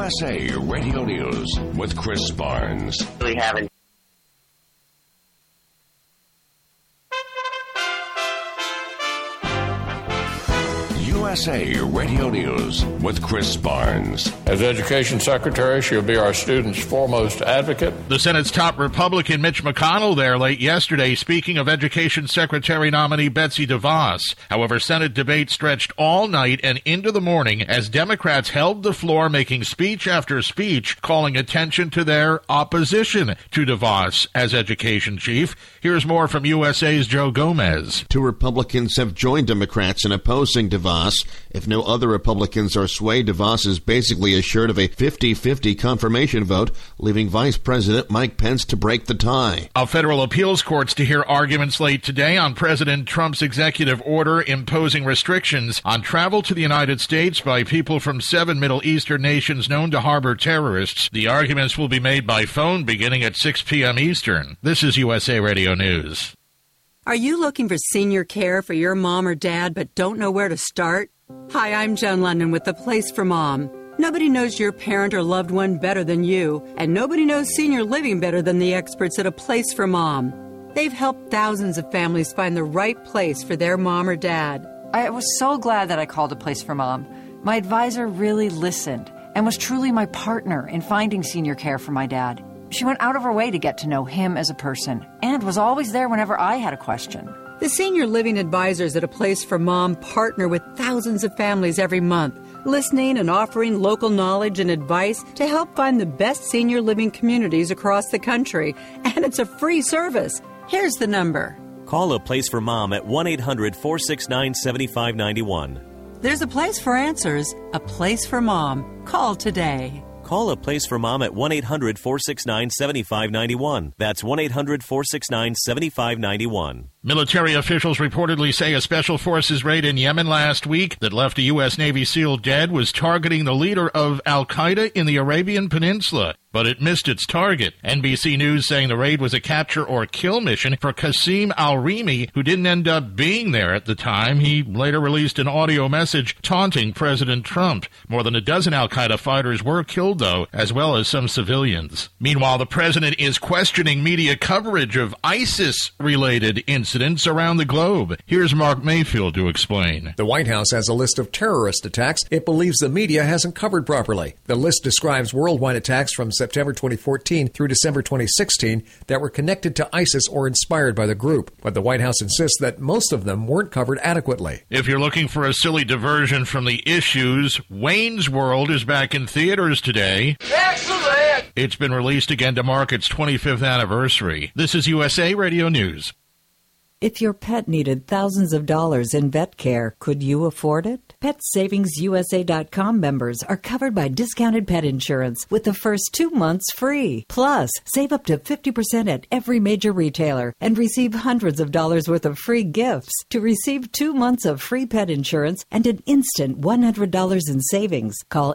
USA Radio News with Chris Barnes. We haven't. USA Radio News with Chris Barnes. As Education Secretary, she'll be our students' foremost advocate. The Senate's top Republican, Mitch McConnell, there late yesterday, speaking of Education Secretary nominee Betsy DeVos. However, Senate debate stretched all night and into the morning as Democrats held the floor, making speech after speech, calling attention to their opposition to DeVos as education chief. Here's more from USA's Joe Gomez. 2 Republicans have joined Democrats in opposing DeVos. If no other Republicans are swayed, DeVos is basically assured of a 50-50 confirmation vote, leaving Vice President Mike Pence to break the tie. A federal appeals court's to hear arguments late today on President Trump's executive order imposing restrictions on travel to the United States by people from 7 Middle Eastern nations known to harbor terrorists. The arguments will be made by phone beginning at 6 p.m. Eastern. This is USA Radio News. Are you looking for senior care for your mom or dad but don't know where to start? Hi, I'm Joan London with The Place for Mom. Nobody knows your parent or loved one better than you, and nobody knows senior living better than the experts at A Place for Mom. They've helped thousands of families find the right place for their mom or dad. I was so glad that I called A Place for Mom. My advisor really listened and was truly my partner in finding senior care for my dad. She went out of her way to get to know him as a person and was always there whenever I had a question. The senior living advisors at A Place for Mom partner with thousands of families every month, listening and offering local knowledge and advice to help find the best senior living communities across the country. And it's a free service. Here's the number. Call A Place for Mom at 1-800-469-7591. There's a place for answers, A Place for Mom. Call today. Call A Place for Mom at 1-800-469-7591. That's 1-800-469-7591. Military officials reportedly say a special forces raid in Yemen last week that left a U.S. Navy SEAL dead was targeting the leader of al-Qaeda in the Arabian Peninsula, but it missed its target. NBC News saying the raid was a capture or kill mission for Qasim al-Rimi, who didn't end up being there at the time. He later released an audio message taunting President Trump. More than a dozen al-Qaeda fighters were killed, though, as well as some civilians. Meanwhile, the president is questioning media coverage of ISIS-related incidents around the globe. Here's Mark Mayfield to explain. The White House has a list of terrorist attacks it believes the media hasn't covered properly. The list describes worldwide attacks from September 2014 through December 2016 that were connected to ISIS or inspired by the group. But the White House insists that most of them weren't covered adequately. If you're looking for a silly diversion from the issues, Wayne's World is back in theaters today. Excellent! It's been released again to mark its 25th anniversary. This is USA Radio News. If your pet needed thousands of dollars in vet care, could you afford it? PetSavingsUSA.com members are covered by discounted pet insurance with the first 2 months free. Plus, save up to 50% at every major retailer and receive hundreds of dollars worth of free gifts. To receive 2 months of free pet insurance and an instant $100 in savings, call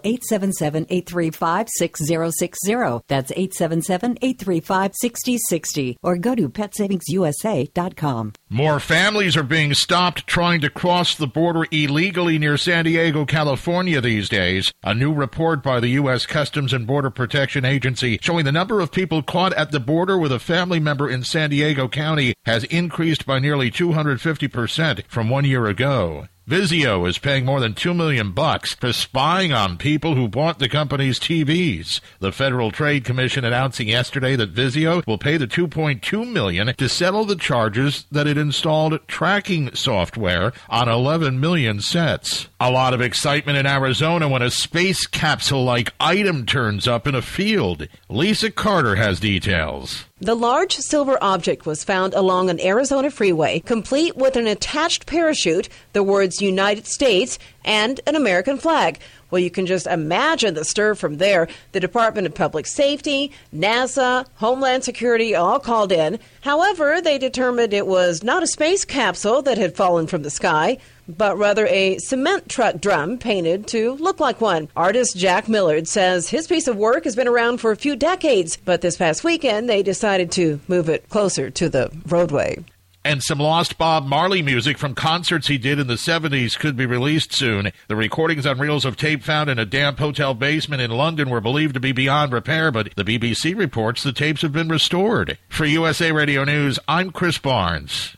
877-835-6060. That's 877-835-6060. Or go to PetSavingsUSA.com. More families are being stopped trying to cross the border illegally near San Diego, California these days. A new report by the U.S. Customs and Border Protection Agency showing the number of people caught at the border with a family member in San Diego County has increased by nearly 250% from 1 year ago. Vizio is paying more than $2 million for spying on people who bought the company's TVs. The Federal Trade Commission announcing yesterday that Vizio will pay the $2.2 million to settle the charges that it installed tracking software on 11 million sets. A lot of excitement in Arizona when a space capsule-like item turns up in a field. Lisa Carter has details. The large silver object was found along an Arizona freeway, complete with an attached parachute, the words United States, and an American flag. Well, you can just imagine the stir from there. The Department of Public Safety, NASA, Homeland Security all called in. However, they determined it was not a space capsule that had fallen from the sky, but rather a cement truck drum painted to look like one. Artist Jack Millard says his piece of work has been around for a few decades, but this past weekend they decided to move it closer to the roadway. And some lost Bob Marley music from concerts he did in the 70s could be released soon. The recordings on reels of tape found in a damp hotel basement in London were believed to be beyond repair, but the BBC reports the tapes have been restored. For USA Radio News, I'm Chris Barnes.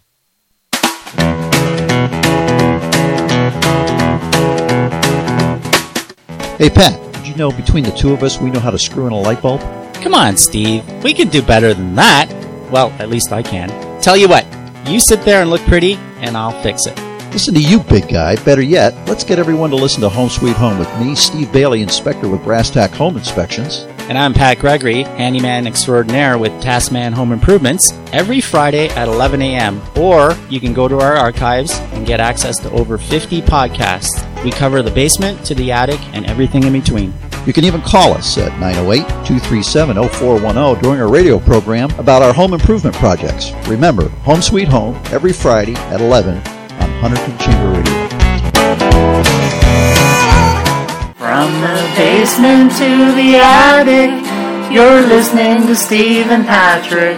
Hey, Pat, did you know between the two of us we know how to screw in a light bulb? Come on, Steve. We can do better than that. Well, at least I can. Tell you what, you sit there and look pretty, and I'll fix it. Listen to you, big guy. Better yet, let's get everyone to listen to Home Sweet Home with me, Steve Bailey, inspector with Brass Tack Home Inspections. And I'm Pat Gregory, handyman extraordinaire with Taskman Home Improvements, every Friday at 11 a.m. Or you can go to our archives and get access to over 50 podcasts. We cover the basement to the attic and everything in between. You can even call us at 908-237-0410 during our radio program about our home improvement projects. Remember, Home Sweet Home, every Friday at 11 on Huntington Chamber Radio. From the basement to the attic, you're listening to Steve and Patrick.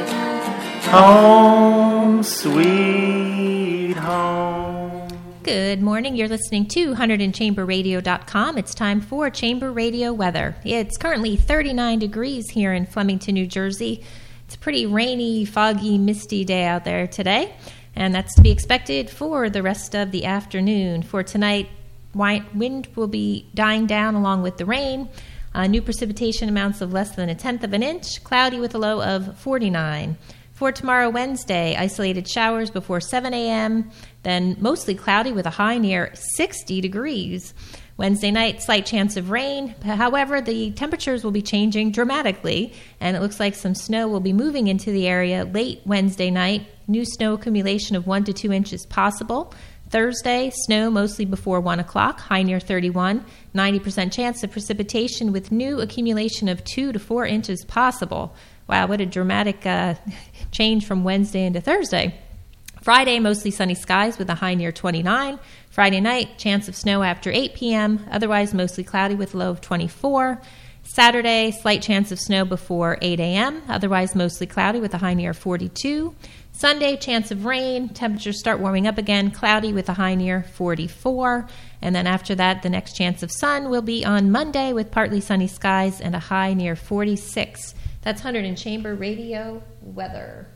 Home Sweet Home. Good morning. You're listening to HuntingtonChamberRadio.com. It's time for Chamber Radio weather. It's currently 39 degrees here in Flemington, New Jersey. It's a pretty rainy, foggy, misty day out there today, and that's to be expected for the rest of the afternoon. For tonight, wind will be dying down along with the rain. New precipitation amounts of less than 1/10 of an inch. Cloudy with a low of 49. For tomorrow, Wednesday, isolated showers before 7 a.m., then mostly cloudy with a high near 60 degrees. Wednesday night, slight chance of rain. However, the temperatures will be changing dramatically, and it looks like some snow will be moving into the area late Wednesday night. New snow accumulation of 1 to 2 inches possible. Thursday, snow mostly before 1 o'clock, high near 31, 90% chance of precipitation with new accumulation of 2 to 4 inches possible. Wow, what a dramatic change from Wednesday into Thursday. Friday, mostly sunny skies with a high near 29. Friday night, chance of snow after 8 p.m., otherwise mostly cloudy with a low of 24. Saturday, slight chance of snow before 8 a.m., otherwise mostly cloudy with a high near 42. Sunday, chance of rain. Temperatures start warming up again, cloudy with a high near 44. And then after that, the next chance of sun will be on Monday with partly sunny skies and a high near 46. That's Huntington Chamber Radio weather.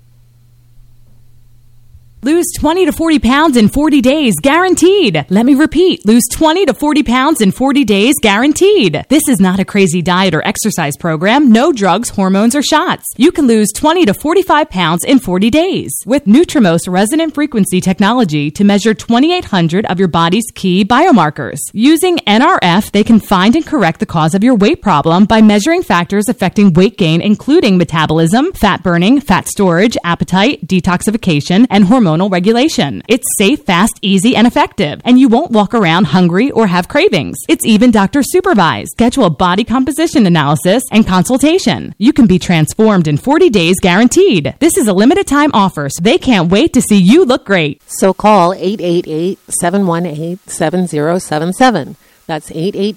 Lose 20 to 40 pounds in 40 days, guaranteed. Let me repeat. Lose 20 to 40 pounds in 40 days, guaranteed. This is not a crazy diet or exercise program. No drugs, hormones, or shots. You can lose 20 to 45 pounds in 40 days with Nutrimos resonant frequency technology to measure 2,800 of your body's key biomarkers. Using NRF, they can find and correct the cause of your weight problem by measuring factors affecting weight gain, including metabolism, fat burning, fat storage, appetite, detoxification, and hormonal regulation. It's safe, fast, easy, and effective, and you won't walk around hungry or have cravings. It's even doctor supervised. Schedule a body composition analysis and consultation. You can be transformed in 40 days guaranteed. This is a limited time offer, so they can't wait to see you look great. So call 888-718-7077. That's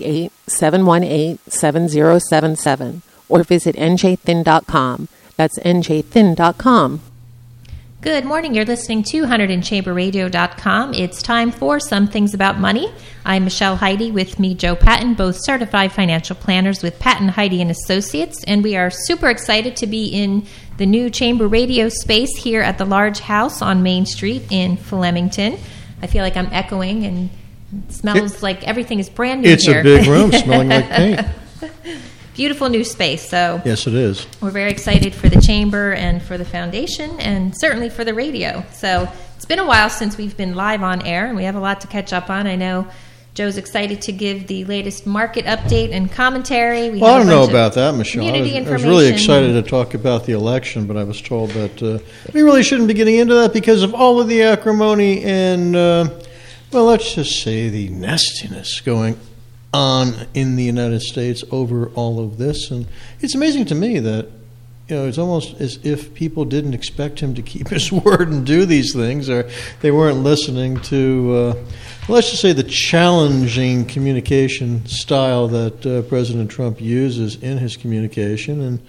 888-718-7077. Or visit njthin.com. That's njthin.com. Good morning. You're listening to HuntingtonChamberRadio.com. It's time for Some Things About Money. I'm Michelle Heidi, with me Joe Patton, both certified financial planners with Patton, Heidi & Associates, and we are super excited to be in the new Chamber Radio space here at the Large House on Main Street in Flemington. I feel like I'm echoing, and it smells like everything is brand new it's here. It's a big room smelling like paint. Beautiful new space. So yes, it is. We're very excited for the chamber and for the foundation, and certainly for the radio. So it's been a while since we've been live on air, and we have a lot to catch up on. I know Joe's excited to give the latest market update and commentary. Well, I don't know about that, Michelle. I was really excited to talk about the election, but I was told that we really shouldn't be getting into that because of all of the acrimony and, well, let's just say the nastiness going on in the United States over all of this. And it's amazing to me that, you know, it's almost as if people didn't expect him to keep his word and do these things, or they weren't listening to, let's just say, the challenging communication style that President Trump uses in his communication. And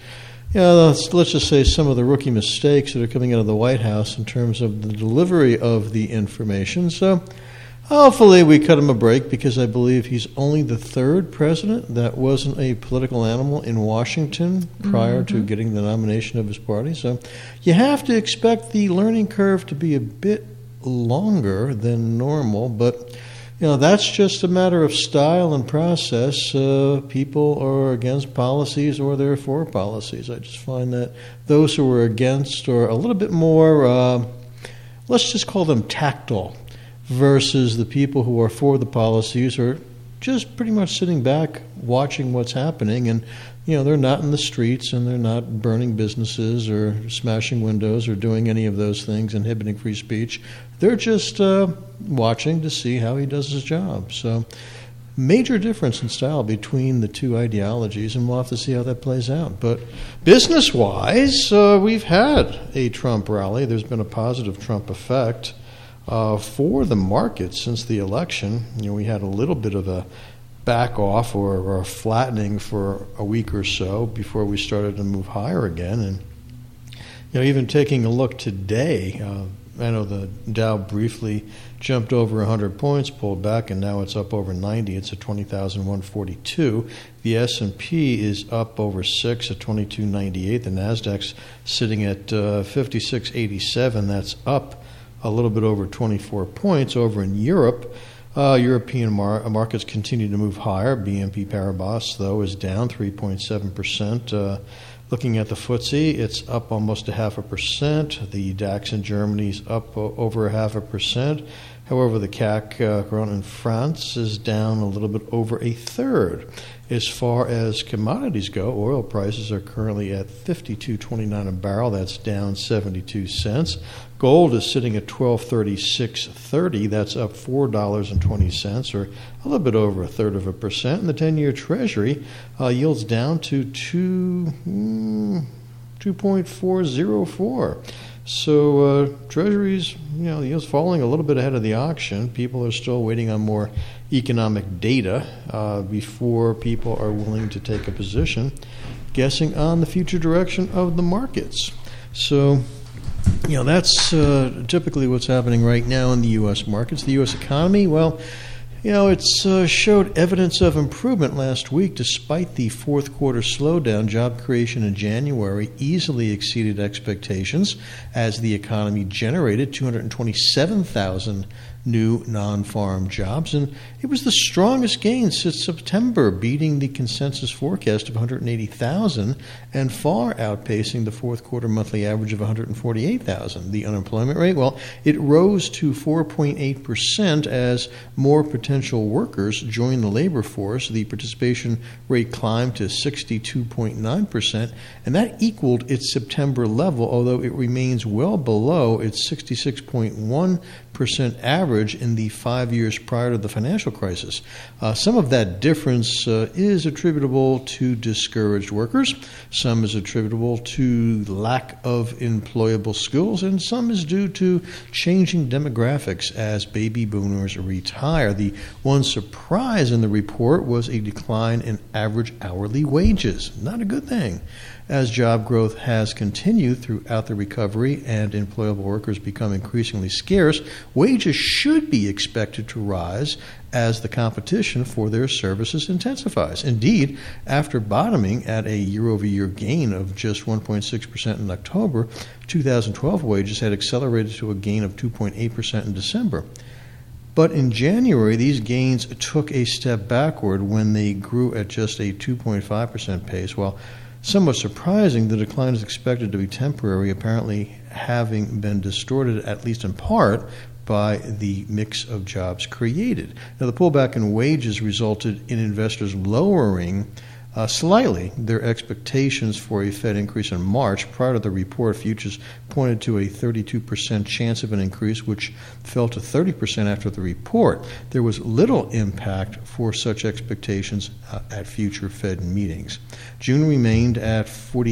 let's just say some of the rookie mistakes that are coming out of the White House in terms of the delivery of the information. So hopefully we cut him a break, because I believe he's only the third president that wasn't a political animal in Washington prior to getting the nomination of his party. So you have to expect the learning curve to be a bit longer than normal, but that's just a matter of style and process. People are against policies or they're for policies. I just find that those who are against are a little bit more, let's just call them tactile, versus the people who are for the policies are just pretty much sitting back watching what's happening, and they're not in the streets and they're not burning businesses or smashing windows or doing any of those things, inhibiting free speech. They're just watching to see how he does his job. So major difference in style between the two ideologies, and we'll have to see how that plays out. But business-wise, we've had a Trump rally. There's been a positive Trump effect for the market since the election. We had a little bit of a back off or a flattening for a week or so before we started to move higher again. And even taking a look today, I know the Dow briefly jumped over 100 points, pulled back, and now it's up over 90. It's at 20,142. The S&P is up over 6 at 2298. The Nasdaq's sitting at 5687. That's up a little bit over 24 points. Over in Europe, European markets continue to move higher. BNP Paribas, though, is down 3.7%. Looking at the FTSE, it's up almost 0.5%. The DAX in Germany is up over 0.5%. However, the CAC in France is down a little bit over 1/3. As far as commodities go, oil prices are currently at $52.29 a barrel. That's down 72 cents. Gold is sitting at $1236.30. That's up $4.20, or a little bit over 1/3%. And the 10-year Treasury yields down to 2.404. So Treasuries, yields falling a little bit ahead of the auction. People are still waiting on more economic data before people are willing to take a position, guessing on the future direction of the markets. So, that's typically what's happening right now in the U.S. markets. The U.S. economy, it's showed evidence of improvement last week despite the fourth quarter slowdown. Job creation in January easily exceeded expectations as the economy generated 227,000 new non-farm jobs, and it was the strongest gain since September, beating the consensus forecast of 180,000 and far outpacing the fourth quarter monthly average of 148,000. The unemployment rate, it rose to 4.8% as more potential workers joined the labor force. The participation rate climbed to 62.9%, and that equaled its September level, although it remains well below its 66.1% average in the 5 years prior to the financial crisis. Some of that difference is attributable to discouraged workers, some is attributable to lack of employable skills, and some is due to changing demographics as baby boomers retire. The one surprise in the report was a decline in average hourly wages. Not a good thing. As job growth has continued throughout the recovery and employable workers become increasingly scarce, wages should be expected to rise as the competition for their services intensifies. Indeed, after bottoming at a year-over-year gain of just 1.6% in October, 2012 wages had accelerated to a gain of 2.8% in December. But in January, these gains took a step backward when they grew at just a 2.5% pace, while somewhat surprising, the decline is expected to be temporary, apparently having been distorted, at least in part, by the mix of jobs created. Now, the pullback in wages resulted in investors lowering slightly their expectations for a Fed increase in March. Prior to the report, futures pointed to a 32% chance of an increase, which fell to 30% after the report. There was little impact for such expectations at future Fed meetings. June remained at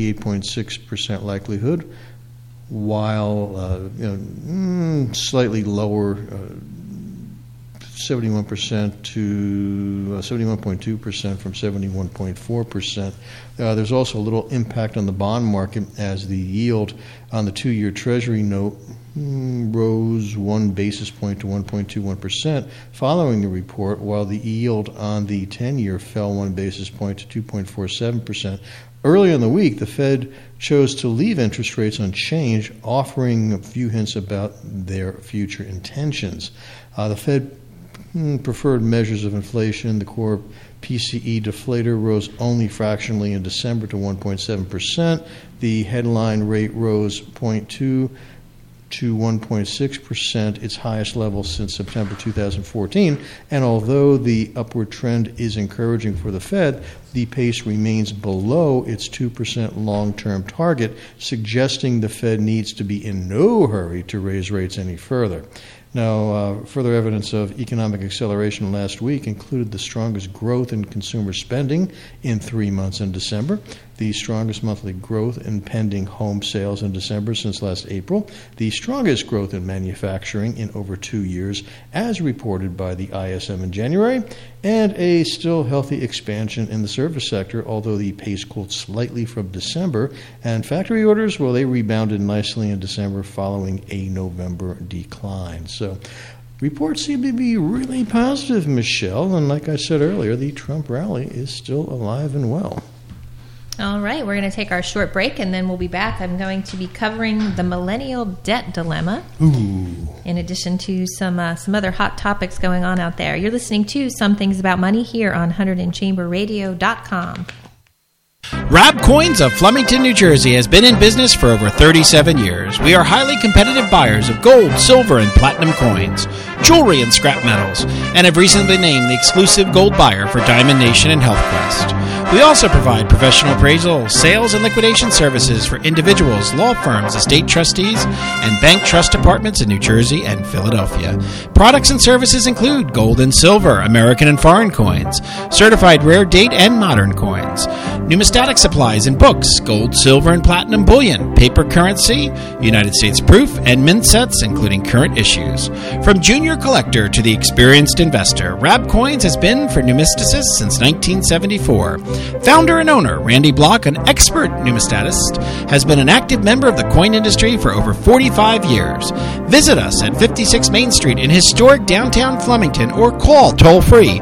48.6% likelihood, while slightly lower 71% to 71.2% from 71.4%. There's also a little impact on the bond market as the yield on the 2-year Treasury note rose 1 basis point to 1.21% following the report, while the yield on the 10-year fell 1 basis point to 2.47%. Earlier in the week, the Fed chose to leave interest rates unchanged, offering a few hints about their future intentions. The Fed preferred measures of inflation. The core PCE deflator rose only fractionally in December to 1.7%. The headline rate rose 0.2 to 1.6%, its highest level since September 2014. And although the upward trend is encouraging for the Fed, the pace remains below its 2% long-term target, suggesting the Fed needs to be in no hurry to raise rates any further. Now, further evidence of economic acceleration last week included the strongest growth in consumer spending in 3 months in December, the strongest monthly growth in pending home sales in December since last April, the strongest growth in manufacturing in over 2 years, as reported by the ISM in January, and a still healthy expansion in the service sector, although the pace cooled slightly from December. And factory orders, well, they rebounded nicely in December following a November decline. So reports seem to be really positive, Michelle. And like I said earlier, the Trump rally is still alive and well. All right, we're going to take our short break, and then we'll be back. I'm going to be covering the millennial debt dilemma, in addition to some other hot topics going on out there. You're listening to Some Things About Money here on HunterdonChamberRadio.com. Rab Coins of Flemington, New Jersey has been in business for over 37 years. We are highly competitive buyers of gold, silver, and platinum coins, jewelry, and scrap metals, and have recently been named the exclusive gold buyer for Diamond Nation and HealthQuest. We also provide professional appraisal, sales, and liquidation services for individuals, law firms, estate trustees, and bank trust departments in New Jersey and Philadelphia. Products and services include gold and silver, American and foreign coins, certified rare date and modern coins, numismatic supplies and books, gold, silver, and platinum bullion, paper currency, United States proof, and mint sets, including current issues. From junior collector to the experienced investor, Rab Coins has been for numisticists since 1974. Founder and owner Randy Block, an expert numismatist, has been an active member of the coin industry for over 45 years. Visit us at 56 Main Street in historic downtown Flemington or call toll-free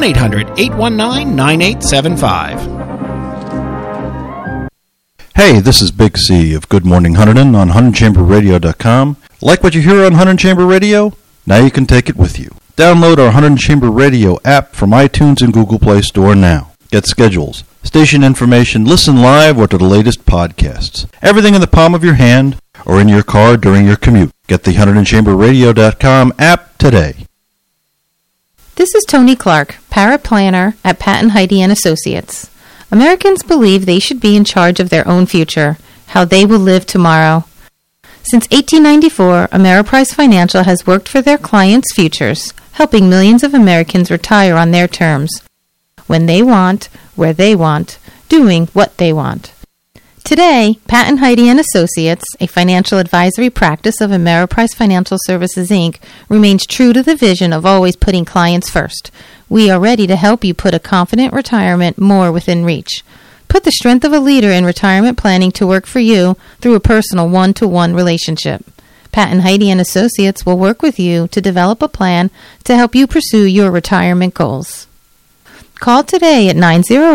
1-800-819-9875. Hey, this is Big C of Good Morning Hunterdon on HunterdonChamberRadio.com. Like what you hear on Hunterdon Chamber Radio? Now you can take it with you. Download our Hunterdon Chamber Radio app from iTunes and Google Play Store now. Get schedules, station information, listen live, or to the latest podcasts. Everything in the palm of your hand or in your car during your commute. Get the HunterdonChamberRadio.com app today. This is Tony Clark, paraplanner at Pat and Heidi and Associates. Americans believe they should be in charge of their own future, how they will live tomorrow. Since 1894, Ameriprise Financial has worked for their clients' futures, helping millions of Americans retire on their terms. When they want, where they want, doing what they want. Today, Pat and Heidi and Associates, a financial advisory practice of Ameriprise Financial Services, Inc., remains true to the vision of always putting clients first. We are ready to help you put a confident retirement more within reach. Put the strength of a leader in retirement planning to work for you through a personal one-to-one relationship. Pat and Heidi and Associates will work with you to develop a plan to help you pursue your retirement goals. Call today at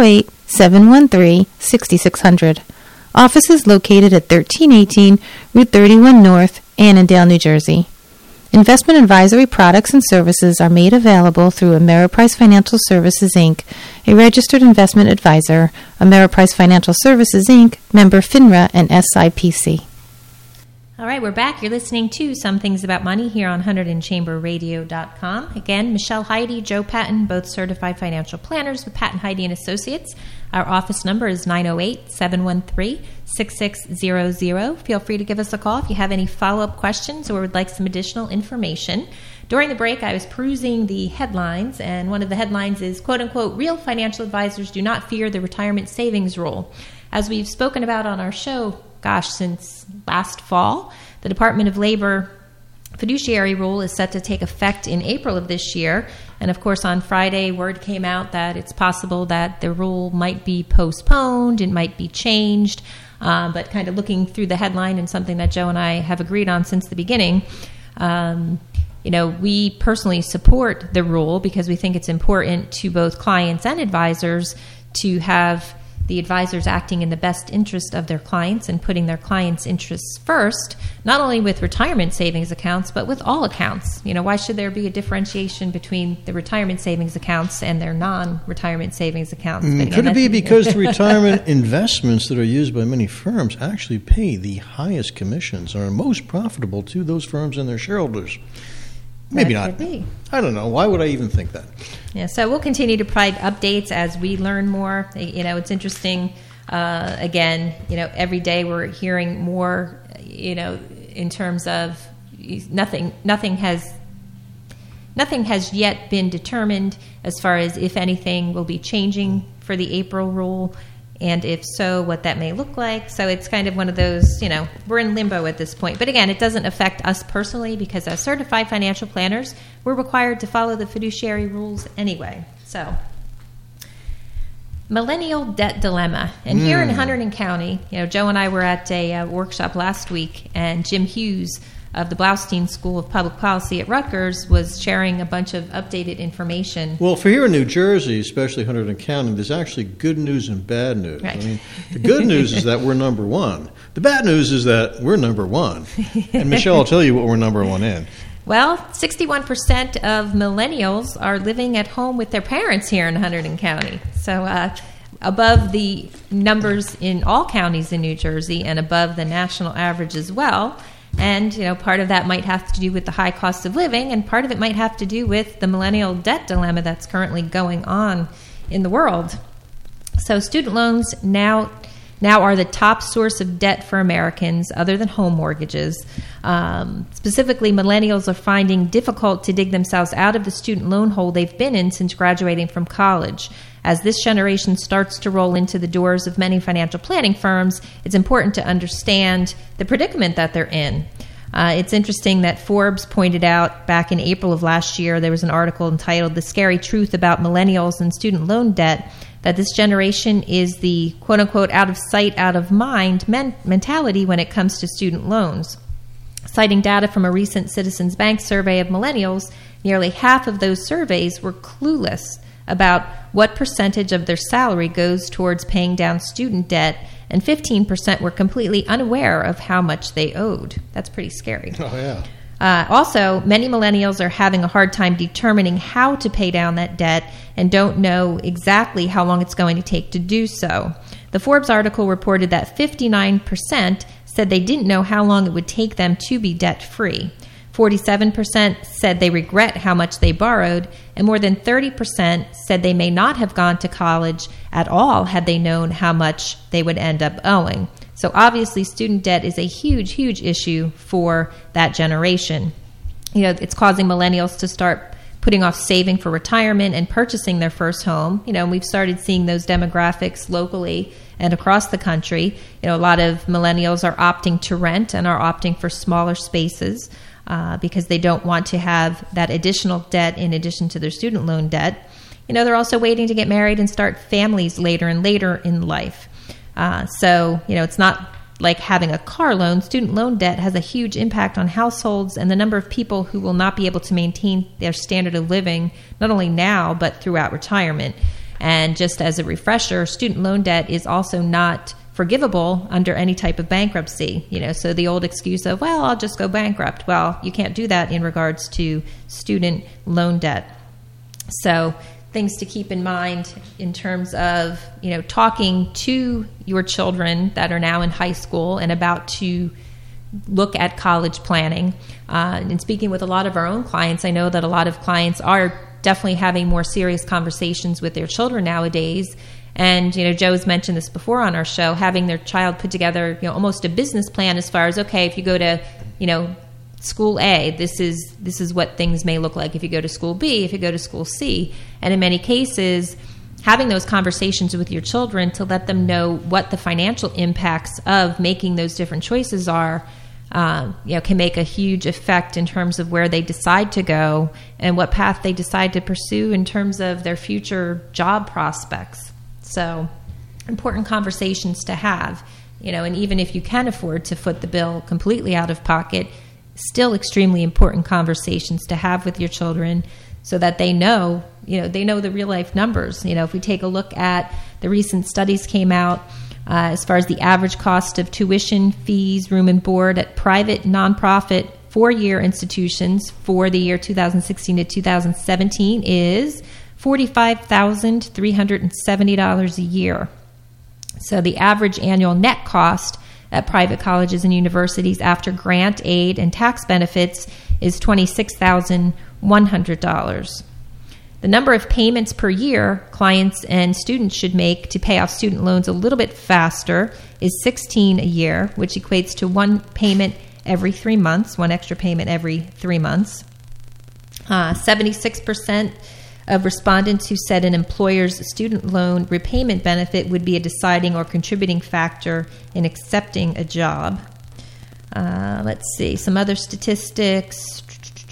908-713-6600. Office is located at 1318 Route 31 North, Annandale, New Jersey. Investment advisory products and services are made available through Ameriprise Financial Services, Inc., a registered investment advisor. Ameriprise Financial Services, Inc., member FINRA and SIPC. All right, we're back. You're listening to Some Things About Money here on HunterdonChamberRadio.com. Again, Michelle Heidi, Joe Patton, both certified financial planners with Patton Heidi and Associates. Our office number is 908-713-6600. Feel free to give us a call if you have any follow-up questions or would like some additional information. During the break, I was perusing the headlines, and one of the headlines is, quote-unquote, real financial advisors do not fear the retirement savings rule. As we've spoken about on our show, since last fall, the Department of Labor fiduciary rule is set to take effect in April of this year. And of course, on Friday, word came out that it's possible that the rule might be postponed, it might be changed. But kind of looking through the headline and something that Joe and I have agreed on since the beginning, we personally support the rule because we think it's important to both clients and advisors to have the advisors acting in the best interest of their clients and putting their clients' interests first, not only with retirement savings accounts, but with all accounts. Why should there be a differentiation between the retirement savings accounts and their non-retirement savings accounts? Could it be because the retirement investments that are used by many firms actually pay the highest commissions, are most profitable to those firms and their shareholders? Maybe not. Could be. I don't know. Why would I even think that? Yeah, so we'll continue to provide updates as we learn more. It's interesting. Again, every day we're hearing more. In terms of nothing has yet been determined as far as if anything will be changing for the April rule. And if so, what that may look like. So it's kind of one of those, we're in limbo at this point. But again, it doesn't affect us personally because as certified financial planners, we're required to follow the fiduciary rules anyway. So, millennial debt dilemma. And here in Hunterdon County, Joe and I were at a workshop last week, and Jim Hughes of the Blaustein School of Public Policy at Rutgers was sharing a bunch of updated information. Well, for here in New Jersey, especially Hunterdon County, there's actually good news and bad news. Right. The good news is that we're number one. The bad news is that we're number one. And Michelle will tell you what we're number one in. Well, 61% of millennials are living at home with their parents here in Hunterdon County. So above the numbers in all counties in New Jersey and above the national average as well. And, part of that might have to do with the high cost of living, and part of it might have to do with the millennial debt dilemma that's currently going on in the world. So student loans now are the top source of debt for Americans other than home mortgages. Specifically, millennials are finding difficult to dig themselves out of the student loan hole they've been in since graduating from college. As this generation starts to roll into the doors of many financial planning firms, it's important to understand the predicament that they're in. It's interesting that Forbes pointed out back in April of last year, there was an article entitled "The Scary Truth About Millennials and Student Loan Debt," that this generation is the quote-unquote out of sight, out of mind mentality when it comes to student loans. Citing data from a recent Citizens Bank survey of millennials, nearly half of those surveys were clueless about what percentage of their salary goes towards paying down student debt, and 15% were completely unaware of how much they owed. That's pretty scary. Oh, yeah. Also, many millennials are having a hard time determining how to pay down that debt and don't know exactly how long it's going to take to do so. The Forbes article reported that 59% said they didn't know how long it would take them to be debt-free. 47% said they regret how much they borrowed, and more than 30% said they may not have gone to college at all had they known how much they would end up owing. So obviously student debt is a huge, huge issue for that generation. It's causing millennials to start putting off saving for retirement and purchasing their first home. And we've started seeing those demographics locally and across the country. A lot of millennials are opting to rent and are opting for smaller spaces because they don't want to have that additional debt in addition to their student loan debt. They're also waiting to get married and start families later and later in life. So it's not like having a car loan. Student loan debt has a huge impact on households and the number of people who will not be able to maintain their standard of living, not only now, but throughout retirement. And just as a refresher, student loan debt is also not forgivable under any type of bankruptcy. So the old excuse of, well, I'll just go bankrupt. Well, you can't do that in regards to student loan debt. So things to keep in mind in terms of, talking to your children that are now in high school and about to look at college planning. And speaking with a lot of our own clients, I know that a lot of clients are definitely having more serious conversations with their children nowadays. And, Joe's mentioned this before on our show, having their child put together, almost a business plan as far as, okay, if you go to, school A, this is what things may look like. If you go to school B, if you go to school C. And in many cases, having those conversations with your children to let them know what the financial impacts of making those different choices are can make a huge effect in terms of where they decide to go and what path they decide to pursue in terms of their future job prospects. So, important conversations to have, and even if you can afford to foot the bill completely out of pocket, still extremely important conversations to have with your children so that they know the real life numbers. If we take a look at the recent studies came out as far as the average cost of tuition, fees, room and board at private nonprofit 4-year institutions for the year 2016 to 2017 is $45,370 a year. So the average annual net cost at private colleges and universities after grant, aid, and tax benefits is $26,100. The number of payments per year clients and students should make to pay off student loans a little bit faster is 16 a year, which equates to one payment every 3 months, one extra payment every 3 months. 76% of respondents who said an employer's student loan repayment benefit would be a deciding or contributing factor in accepting a job. Let's see, some other statistics.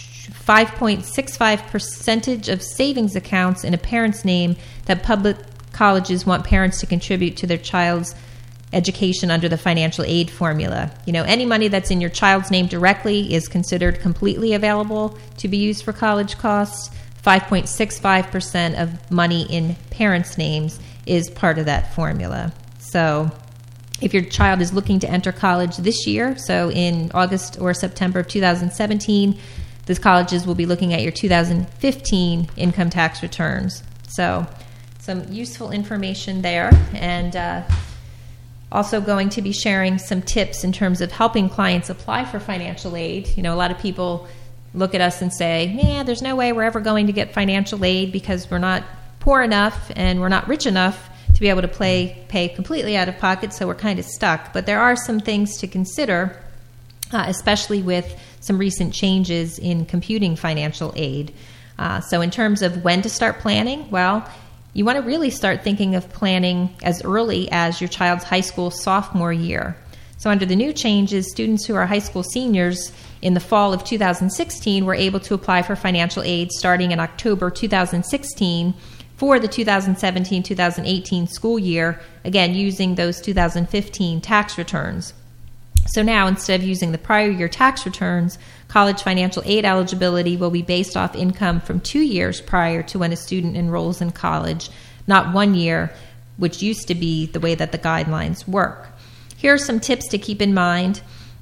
5.65% of savings accounts in a parent's name that public colleges want parents to contribute to their child's education under the financial aid formula. Any money that's in your child's name directly is considered completely available to be used for college costs. 5.65% of money in parents' names is part of that formula. So if your child is looking to enter college this year, so in August or September of 2017, these colleges will be looking at your 2015 income tax returns. So some useful information there, and also going to be sharing some tips in terms of helping clients apply for financial aid. A lot of people look at us and say, there's no way we're ever going to get financial aid because we're not poor enough and we're not rich enough to be able to pay completely out of pocket, so we're kind of stuck. But there are some things to consider, especially with some recent changes in computing financial aid. So in terms of when to start planning, well, you want to really start thinking of planning as early as your child's high school sophomore year. So under the new changes, students who are high school seniors in the fall of 2016 were able to apply for financial aid starting in October 2016 for the 2017-2018 school year, again, using those 2015 tax returns. So now, instead of using the prior year tax returns, college financial aid eligibility will be based off income from 2 years prior to when a student enrolls in college, not 1 year, which used to be the way that the guidelines work. Here are some tips to keep in mind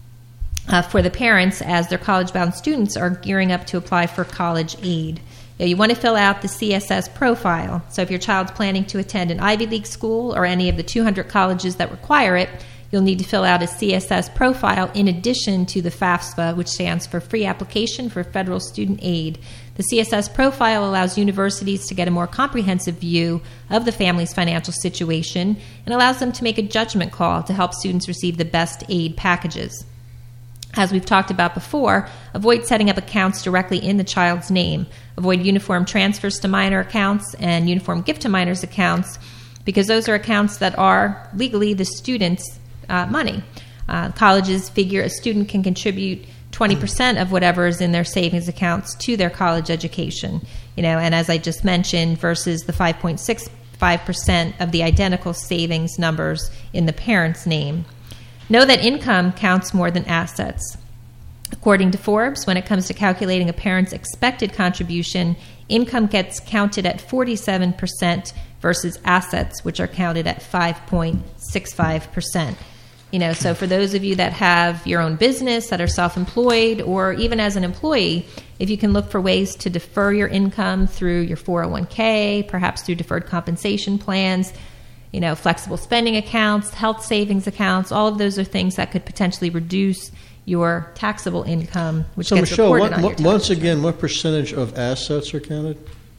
for the parents as their college-bound students are gearing up to apply for college aid. You want to fill out the CSS profile. So if your child's planning to attend an Ivy League school or any of the 200 colleges that require it, you'll need to fill out a CSS profile in addition to the FAFSA, which stands for Free Application for Federal Student Aid. The CSS profile allows universities to get a more comprehensive view of the family's financial situation and allows them to make a judgment call to help students receive the best aid packages. As we've talked about before, avoid setting up accounts directly in the child's name. Avoid uniform transfers to minor accounts and uniform gift to minors accounts because those are accounts that are legally the student's money. Colleges figure a student can contribute 20% of whatever is in their savings accounts to their college education. And as I just mentioned, versus the 5.65% of the identical savings numbers in the parent's name. Know that income counts more than assets. According to Forbes, when it comes to calculating a parent's expected contribution, income gets counted at 47% versus assets, which are counted at 5.65%. So for those of you that have your own business, that are self-employed, or even as an employee, if you can look for ways to defer your income through your 401k, perhaps through deferred compensation plans, flexible spending accounts, health savings accounts, all of those are things that could potentially reduce your taxable income, which gets Michelle, reported on your tax once return. again, what percentage of assets are counted?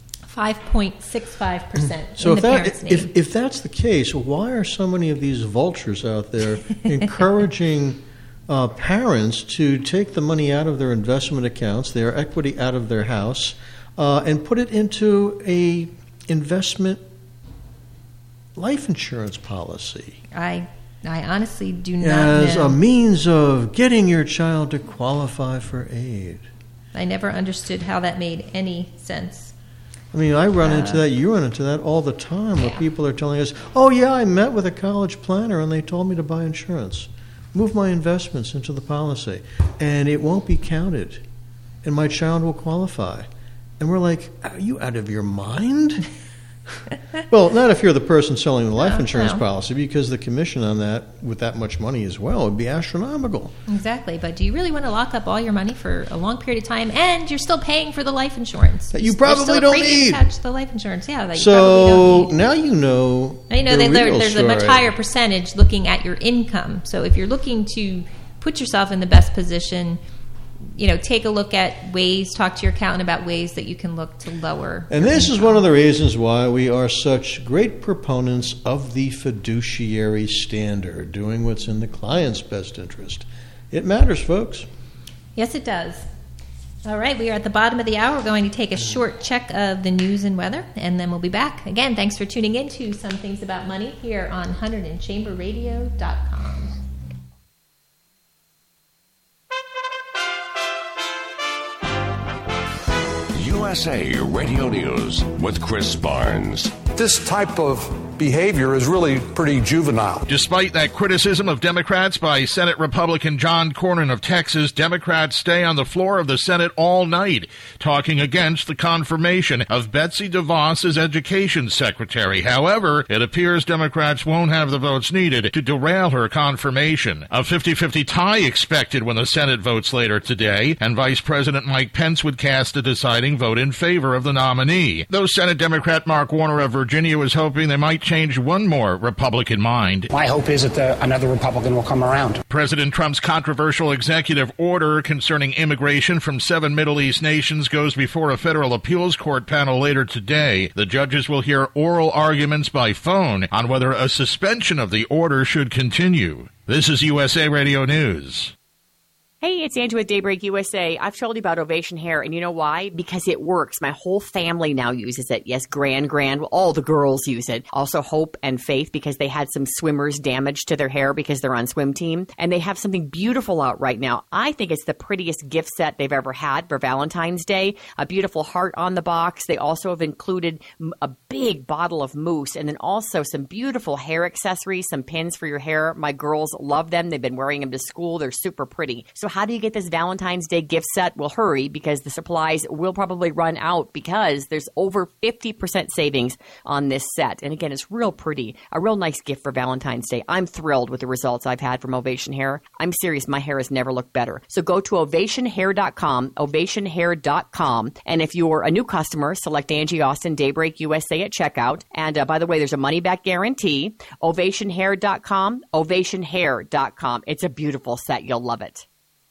5.65% So in the parent's name. if that's the case, why are so many of these vultures out there encouraging parents to take the money out of their investment accounts, their equity out of their house, and put it into a investment life insurance policy? I I honestly do not as know. a means of getting your child to qualify for aid. I never understood how that made any sense. I mean, I run into that, you run into that all the time where people are telling us, oh yeah, I met with a college planner and they told me to buy insurance. Move my investments into the policy and it won't be counted and my child will qualify. And we're like, are you out of your mind? Well, not if you're the person selling the life insurance policy, because the commission on that, with that much money as well, would be astronomical. Exactly, but do you really want to lock up all your money for a long period of time, and you're still paying for the life insurance? That you probably don't need. Attached to the life insurance, yeah. That you so probably don't need. Now you know. Now you know that there's a much higher percentage looking at your income. So if you're looking to put yourself in the best position, take a look at ways, talk to your accountant about ways that you can look to lower. And this is one of the reasons why we are such great proponents of the fiduciary standard, doing what's in the client's best interest. It matters, folks. Yes, it does. All right, we are at the bottom of the hour. We're going to take a short check of the news and weather, and then we'll be back. Again, thanks for tuning in to Some Things About Money here on HunterdonChamberRadio.com. USA Radio News with Chris Barnes. This type of behavior is really pretty juvenile. Despite that criticism of Democrats by Senate Republican John Cornyn of Texas, Democrats stay on the floor of the Senate all night, talking against the confirmation of Betsy DeVos as Education Secretary. However, it appears Democrats won't have the votes needed to derail her confirmation. A 50-50 tie expected when the Senate votes later today, and Vice President Mike Pence would cast a deciding vote in favor of the nominee. Though Senate Democrat Mark Warner of Virginia was hoping they might change one more Republican mind. My hope is that another Republican will come around. President Trump's controversial executive order concerning immigration from 7 Middle East nations goes before a federal appeals court panel later today. The judges will hear oral arguments by phone on whether a suspension of the order should continue. This is USA Radio News. Hey, it's Angie with Daybreak USA. I've told you about Ovation Hair, and you know why? Because it works. My whole family now uses it. Yes, Grand. All the girls use it. Also Hope and Faith, because they had some swimmers damage to their hair because they're on swim team. And they have something beautiful out right now. I think it's the prettiest gift set they've ever had for Valentine's Day. A beautiful heart on the box. They also have included a big bottle of mousse, and then also some beautiful hair accessories, some pins for your hair. My girls love them. They've been wearing them to school. They're super pretty. So how do you get this Valentine's Day gift set? Well, hurry, because the supplies will probably run out, because there's over 50% savings on this set. And again, it's real pretty. A real nice gift for Valentine's Day. I'm thrilled with the results I've had from Ovation Hair. I'm serious. My hair has never looked better. So go to ovationhair.com, ovationhair.com. And if you're a new customer, select Angie Austin Daybreak USA at checkout. And by the way, there's a money-back guarantee. Ovationhair.com, ovationhair.com. It's a beautiful set. You'll love it.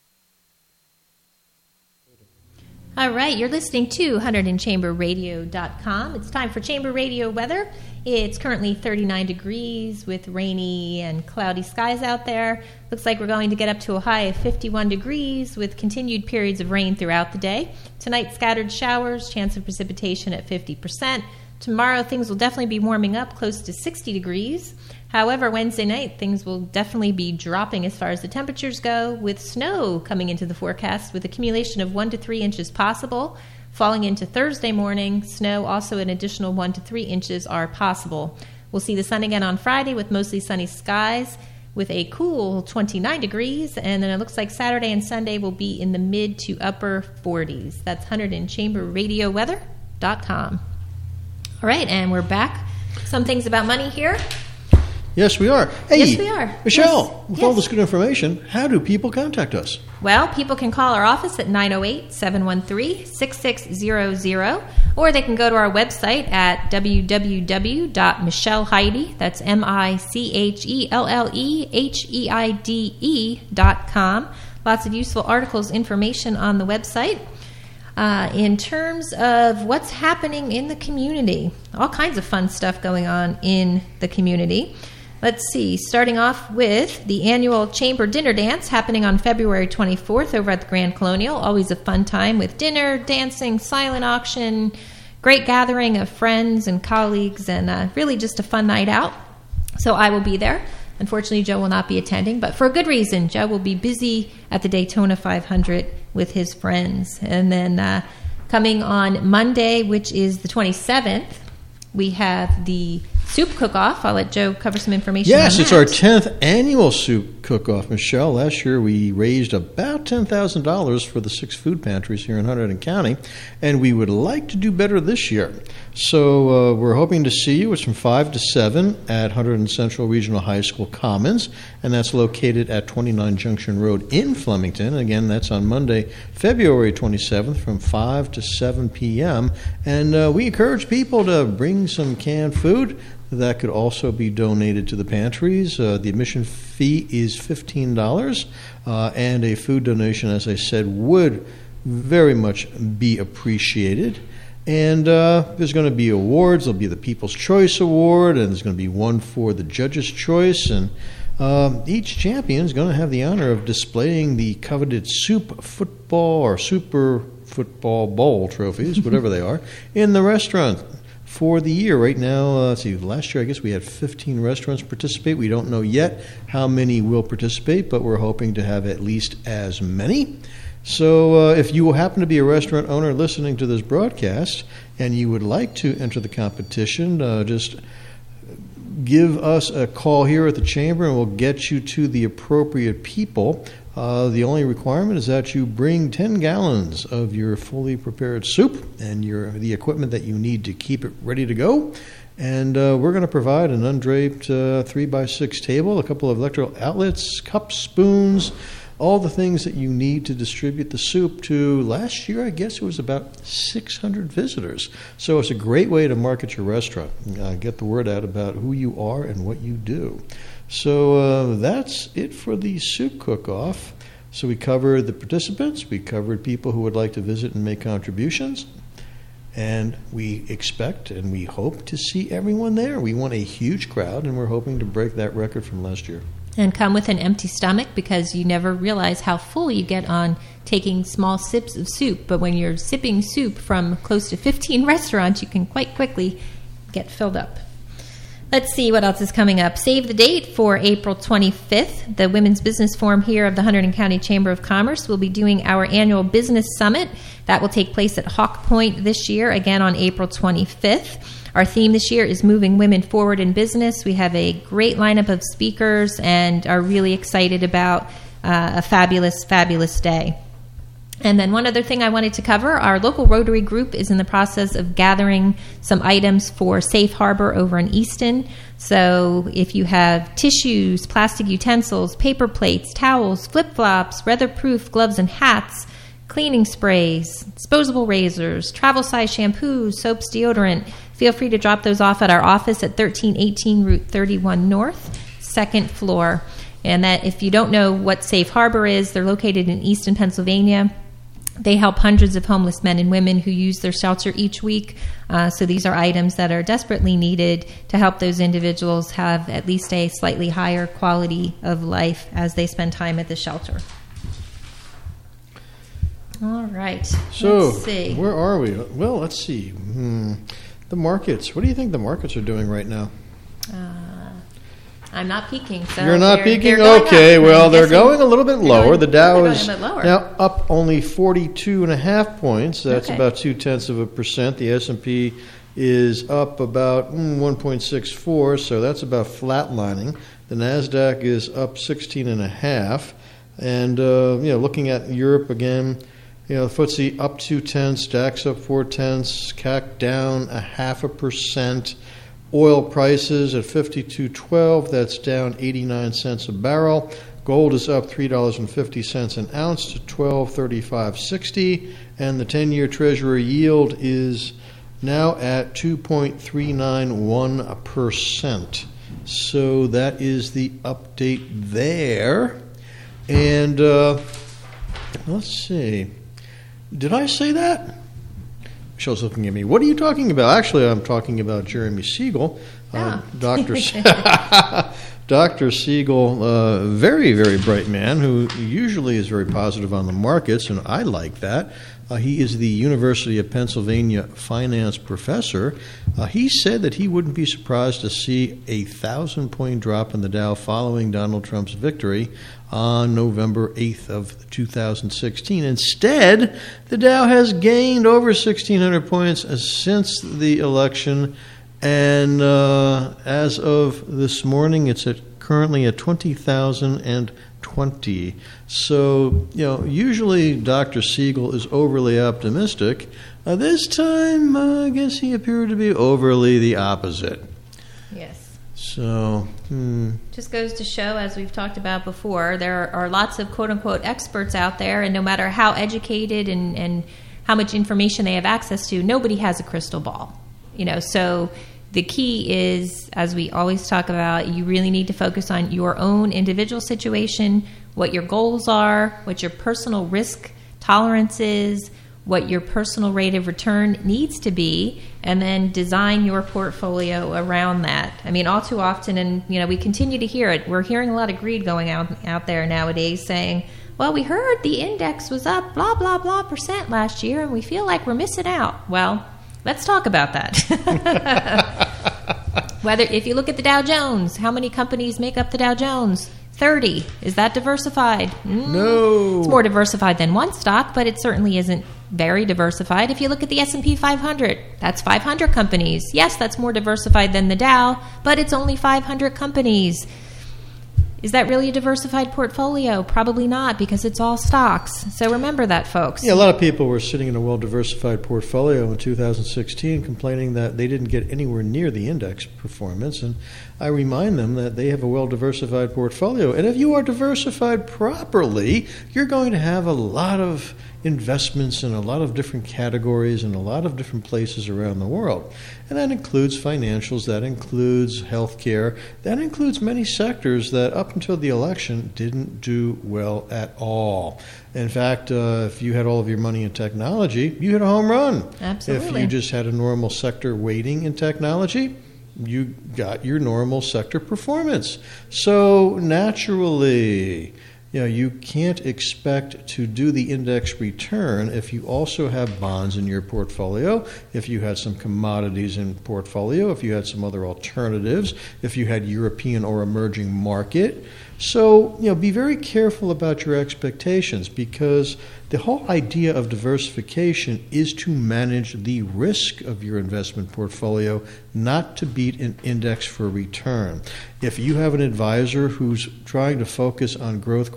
All right, you're listening to HunterdonChamberRadio.com. It's time for Chamber Radio weather. It's currently 39 degrees with rainy and cloudy skies out there. Looks like we're going to get up to a high of 51 degrees with continued periods of rain throughout the day. Tonight, scattered showers, chance of precipitation at 50%. Tomorrow, things will definitely be warming up close to 60 degrees. However, Wednesday night, things will definitely be dropping as far as the temperatures go, with snow coming into the forecast with accumulation of 1 to 3 inches possible. Falling into Thursday morning, snow also an additional 1 to 3 inches are possible. We'll see the sun again on Friday with mostly sunny skies with a cool 29 degrees, and then it looks like Saturday and Sunday will be in the mid to upper 40s. That's HunterdonChamberRadioWeather.com. All right, and we're back. Some things about money here. Yes, we are. Hey, yes, we are. Michelle, with all this good information, how do people contact us? Well, people can call our office at 908-713-6600, or they can go to our website at www.michelleheide, that's MICHELLEHEIDE.com. Lots of useful articles, information on the website. In terms of what's happening in the community, all kinds of fun stuff going on in the community. Let's see, starting off with the annual Chamber Dinner Dance happening on February 24th over at the Grand Colonial. Always a fun time with dinner, dancing, silent auction, great gathering of friends and colleagues, and really just a fun night out. So I will be there. Unfortunately, Joe will not be attending, but for a good reason. Joe will be busy at the Daytona 500 with his friends. And then coming on Monday, which is the 27th, we have the soup cook-off. I'll let Joe cover some information on that. Yes, it's our 10th annual soup cook-off, Michelle. Last year we raised about $10,000 for the 6 food pantries here in Hunterdon County, and we would like to do better this year. So we're hoping to see you. It's from 5 to 7 at Hunterdon Central Regional High School Commons, and that's located at 29 Junction Road in Flemington. And again, that's on Monday, February 27th from 5 to 7 p.m. And we encourage people to bring some canned food. That could also be donated to the pantries. The admission fee is $15, and a food donation, as I said, would very much be appreciated. And there's going to be awards. There'll be the People's Choice Award, and there's going to be one for the Judge's Choice. And each champion is going to have the honor of displaying the coveted Soup Football or Super Football Bowl trophies, whatever they are, in the restaurant for the year. Right now, let's see, last year I guess we had 15 restaurants participate. We don't know yet how many will participate, but we're hoping to have at least as many. So if you happen to be a restaurant owner listening to this broadcast and you would like to enter the competition, just give us a call here at the Chamber and we'll get you to the appropriate people. The only requirement is that you bring 10 gallons of your fully prepared soup and the equipment that you need to keep it ready to go. And we're going to provide an undraped 3x6 table, a couple of electrical outlets, cups, spoons, all the things that you need to distribute the soup to. Last year, I guess it was about 600 visitors. So it's a great way to market your restaurant, get the word out about who you are and what you do. So that's it for the soup cook-off. So we covered the participants, we covered people who would like to visit and make contributions, and we expect and we hope to see everyone there. We want a huge crowd, and we're hoping to break that record from last year. And come with an empty stomach, because you never realize how full you get on taking small sips of soup. But when you're sipping soup from close to 15 restaurants, you can quite quickly get filled up. Let's see what else is coming up. Save the date for April 25th. The Women's Business Forum here of the Hunterdon County Chamber of Commerce will be doing our annual business summit. That will take place at Hawk Point this year, again on April 25th. Our theme this year is Moving Women Forward in Business. We have a great lineup of speakers and are really excited about a fabulous, fabulous day. And then one other thing I wanted to cover, our local Rotary group is in the process of gathering some items for Safe Harbor over in Easton. So if you have tissues, plastic utensils, paper plates, towels, flip-flops, weatherproof gloves and hats, cleaning sprays, disposable razors, travel size shampoos, soaps, deodorant, feel free to drop those off at our office at 1318 Route 31 North, second floor. And that if you don't know what Safe Harbor is, they're located in Easton, Pennsylvania. They help hundreds of homeless men and women who use their shelter each week. So these are items that are desperately needed to help those individuals have at least a slightly higher quality of life as they spend time at the shelter. All right. So, let's see. Where are we? Well, let's see. The markets. What do you think the markets are doing right now? I'm not peeking. So you're not peeking? Okay, well, they're going a little bit lower. The Dow is now up only 42.5 points. That's about 0.2%. The S&P is up about 1.64, so that's about flatlining. The NASDAQ is up 16.5. And, looking at Europe again, the FTSE up 0.2, DAX up 0.4, CAC down 0.5%. Oil prices at $52.12, that's down 89 cents a barrel. Gold is up $3.50 an ounce to $1235.60, and the 10-year Treasury yield is now at 2.391%. So that is the update there. And let's see. Did I say that? Michelle's looking at me. What are you talking about? Actually, I'm talking about Jeremy Siegel. Dr. Siegel, very, very bright man who usually is very positive on the markets, and I like that. He is the University of Pennsylvania finance professor. He said that he wouldn't be surprised to see a 1,000-point drop in the Dow following Donald Trump's victory on November 8th of 2016. Instead, the Dow has gained over 1,600 points since the election, and as of this morning, it's currently at 20,020. So, usually Dr. Siegel is overly optimistic. This time, I guess he appeared to be overly the opposite. Yes. So, just goes to show, as we've talked about before, there are lots of quote-unquote experts out there, and no matter how educated and how much information they have access to, nobody has a crystal ball. So the key is, as we always talk about, you really need to focus on your own individual situation, what your goals are, what your personal risk tolerance is, what your personal rate of return needs to be, and then design your portfolio around that. I mean, all too often, and we continue to hear it, we're hearing a lot of greed going out there nowadays saying, well, we heard the index was up blah, blah, blah % last year, and we feel like we're missing out. Well, let's talk about that. If you look at the Dow Jones, how many companies make up the Dow Jones? 30. Is that diversified? No. It's more diversified than one stock, but it certainly isn't very diversified. If you look at the S&P 500, that's 500 companies. Yes, that's more diversified than the Dow, but it's only 500 companies. Is that really a diversified portfolio? Probably not, because it's all stocks. So remember that, folks. Yeah, a lot of people were sitting in a well-diversified portfolio in 2016 complaining that they didn't get anywhere near the index performance. And I remind them that they have a well-diversified portfolio. And if you are diversified properly, you're going to have a lot of investments in a lot of different categories in a lot of different places around the world. And that includes financials, that includes healthcare, that includes many sectors that up until the election didn't do well at all. In fact, if you had all of your money in technology, you hit a home run. Absolutely. If you just had a normal sector weighting in technology, you got your normal sector performance. So naturally, you can't expect to do the index return if you also have bonds in your portfolio, if you had some commodities in portfolio, if you had some other alternatives, if you had European or emerging market. So, be very careful about your expectations, because the whole idea of diversification is to manage the risk of your investment portfolio, not to beat an index for return. If you have an advisor who's trying to focus on growth,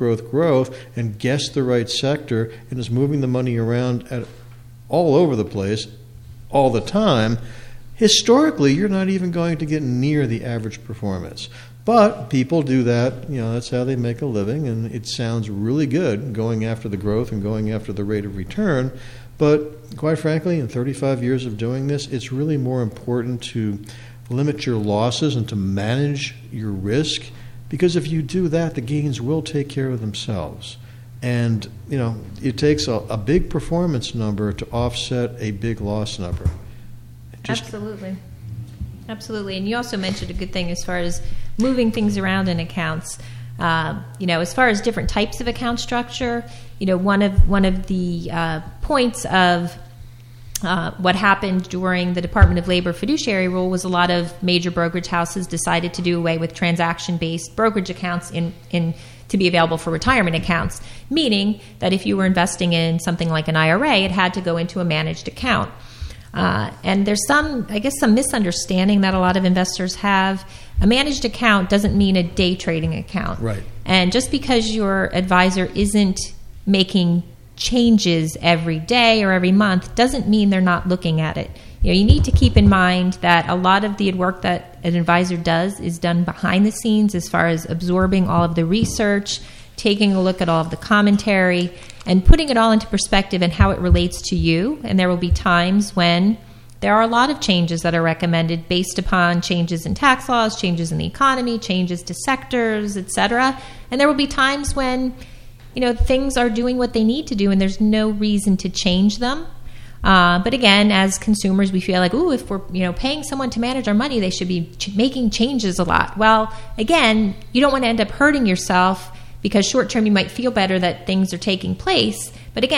and guess the right sector and is moving the money around all over the place all the time, historically, you're not even going to get near the average performance. But people do that, that's how they make a living, and it sounds really good going after the growth and going after the rate of return. But quite frankly, in 35 years of doing this, it's really more important to limit your losses and to manage your risk, because if you do that, the gains will take care of themselves. And, it takes a big performance number to offset a big loss number. Absolutely. And you also mentioned a good thing as far as moving things around in accounts. As far as different types of account structure, one of the points of what happened during the Department of Labor fiduciary rule was a lot of major brokerage houses decided to do away with transaction-based brokerage accounts to be available for retirement accounts, meaning that if you were investing in something like an IRA, it had to go into a managed account. And there's some misunderstanding that a lot of investors have. A managed account doesn't mean a day trading account. Right. And just because your advisor isn't making changes every day or every month doesn't mean they're not looking at it. You need to keep in mind that a lot of the work that an advisor does is done behind the scenes, as far as absorbing all of the research, taking a look at all of the commentary, and putting it all into perspective and how it relates to you. And there will be times when there are a lot of changes that are recommended based upon changes in tax laws, changes in the economy, changes to sectors, etc. And there will be times when, things are doing what they need to do and there's no reason to change them. But again, as consumers, we feel like, if we're paying someone to manage our money, they should be making changes a lot. Well, again, you don't want to end up hurting yourself, because short term you might feel better that things are taking place. But again,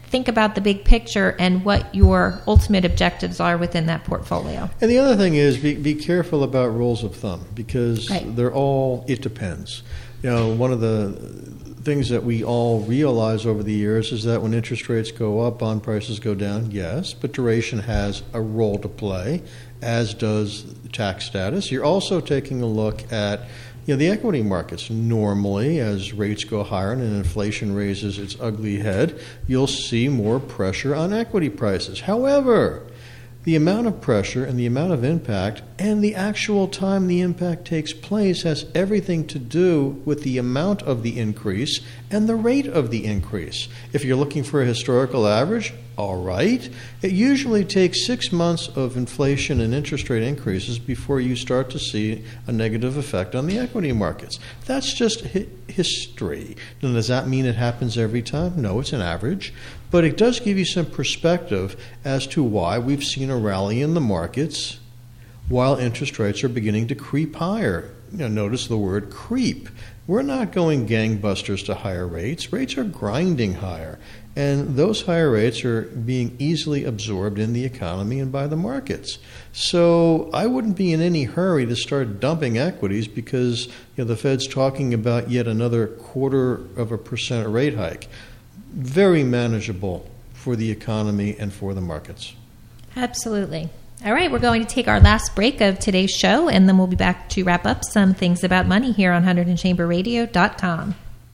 think about the big picture and what your ultimate objectives are within that portfolio. And the other thing is be careful about rules of thumb, because they're all, it depends. One of the things that we all realize over the years is that when interest rates go up, bond prices go down, yes, but duration has a role to play, as does tax status. You're also taking a look at the equity markets. Normally, as rates go higher and inflation raises its ugly head, you'll see more pressure on equity prices. However, the amount of pressure and the amount of impact and the actual time the impact takes place has everything to do with the amount of the increase and the rate of the increase. If you're looking for a historical average, all right. It usually takes 6 months of inflation and interest rate increases before you start to see a negative effect on the equity markets. That's just history. Now, does that mean it happens every time? No, it's an average. But it does give you some perspective as to why we've seen a rally in the markets while interest rates are beginning to creep higher. Notice the word creep. We're not going gangbusters to higher rates. Rates are grinding higher. And those higher rates are being easily absorbed in the economy and by the markets. So I wouldn't be in any hurry to start dumping equities because the Fed's talking about yet another 0.25% rate hike. Very manageable for the economy and for the markets. Absolutely. All right, we're going to take our last break of today's show, and then we'll be back to wrap up some things about money here on HunterdonChamberRadio.com.